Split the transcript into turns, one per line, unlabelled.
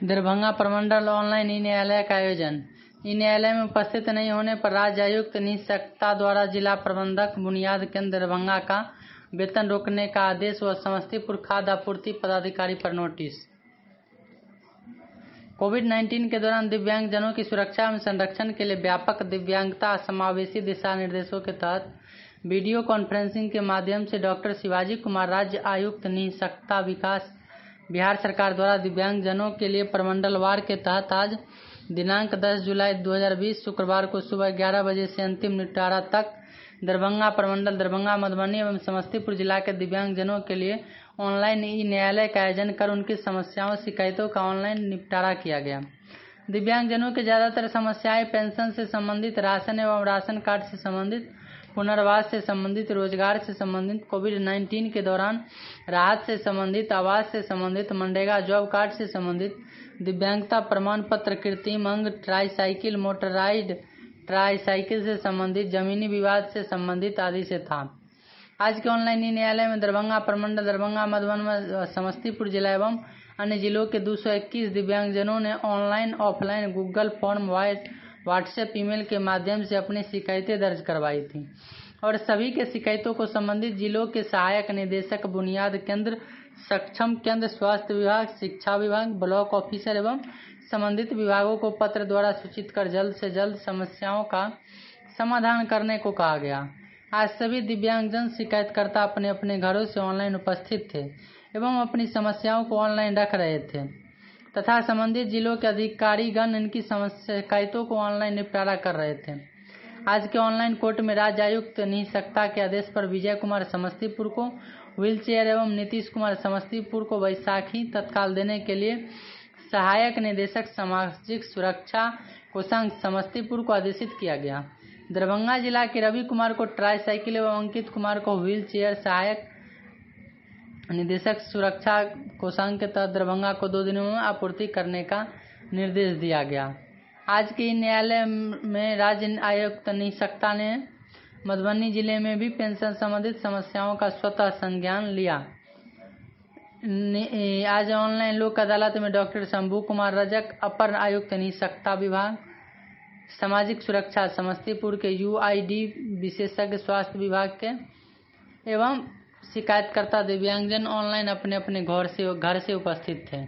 दरभंगा प्रमंडल ऑनलाइन ई न्यायालय का आयोजन। ई न्यायालय में उपस्थित नहीं होने पर राज्य आयुक्त निःशक्ता द्वारा जिला प्रबंधक बुनियाद केंद्र दरभंगा का वेतन रोकने का आदेश व समस्तीपुर खाद्य आपूर्ति पदाधिकारी पर नोटिस। कोविड-19 के दौरान दिव्यांगजनों की सुरक्षा एवं संरक्षण के लिए व्यापक दिव्यांगता समावेशी दिशा निर्देशों के तहत वीडियो कॉन्फ्रेंसिंग के माध्यम से डॉक्टर शिवाजी कुमार, राज्य आयुक्त निःशक्ता विकास, बिहार सरकार द्वारा दिव्यांगजनों के लिए प्रमंडलवार के तहत आज दिनांक 10 जुलाई 2020 शुक्रवार को सुबह 11 बजे से अंतिम निपटारा तक दरभंगा प्रमंडल, दरभंगा, मधुबनी एवं समस्तीपुर जिला के दिव्यांगजनों के लिए ऑनलाइन ई न्यायालय का आयोजन कर उनकी समस्याओं शिकायतों का ऑनलाइन निपटारा किया गया। दिव्यांगजनों की ज्यादातर समस्याएं पेंशन से संबंधित, राशन एवं राशन कार्ड से संबंधित, पुनर्वास से संबंधित, रोजगार से संबंधित, कोविड-19 के दौरान राहत से संबंधित, आवास से संबंधित, मनरेगा जॉब कार्ड से संबंधित, दिव्यांगता प्रमाण पत्र, कृत्रिम अंग, ट्राईसाइकिल, मोटराइज्ड ट्राईसाइकिल से संबंधित, जमीनी विवाद से संबंधित आदि से था। आज के ऑनलाइन ई न्यायालय में दरभंगा प्रमंडल, दरभंगा, मधुबनी, समस्तीपुर जिला एवं अन्य जिलों के 221 दिव्यांगजनों ने online, offline, Google form, WhatsApp, email के माध्यम से अपनी शिकायतें दर्ज करवाई थी और सभी के शिकायतों को संबंधित जिलों के सहायक निदेशक बुनियाद केंद्र, सक्षम केंद्र, स्वास्थ्य विभाग, शिक्षा विभाग, ब्लॉक ऑफिसर एवं संबंधित विभागों को पत्र द्वारा सूचित कर जल्द से जल्द समस्याओं का समाधान करने को कहा गया। आज सभी दिव्यांगजन शिकायतकर्ता अपने अपने घरों से ऑनलाइन उपस्थित थे एवं अपनी समस्याओं को ऑनलाइन रख रहे थे तथा संबंधित जिलों के अधिकारीगण इनकी शिकायतों को ऑनलाइन निपटारा कर रहे थे। आज के ऑनलाइन कोर्ट में राज्य आयुक्त निःशक्ता के आदेश पर विजय कुमार समस्तीपुर को व्हीलचेयर एवं नीतीश कुमार समस्तीपुर को वैशाखी तत्काल देने के लिए सहायक निदेशक सामाजिक सुरक्षा कोषांग समस्तीपुर को आदेशित किया गया। दरभंगा जिला के रवि कुमार को ट्राईसाइकिल एवं अंकित कुमार को व्हीलचेयर सहायक निदेशक सुरक्षा कोषांग के तहत दरभंगा को 2 दिनों में आपूर्ति करने का निर्देश दिया गया। आज के न्यायालय में राज्य आयुक्त निःशक्ता ने मधुबनी जिले में भी पेंशन संबंधित समस्याओं का स्वतः संज्ञान लिया। आज ऑनलाइन लोक अदालत में डॉक्टर शंभू कुमार रजक, अपर आयुक्त निःशक्ता विभाग, सामाजिक सुरक्षा समस्तीपुर के यूआईडी विशेषज्ञ स्वास्थ्य विभाग के एवं शिकायतकर्ता दिव्यांगजन ऑनलाइन अपने अपने घर से उपस्थित थे।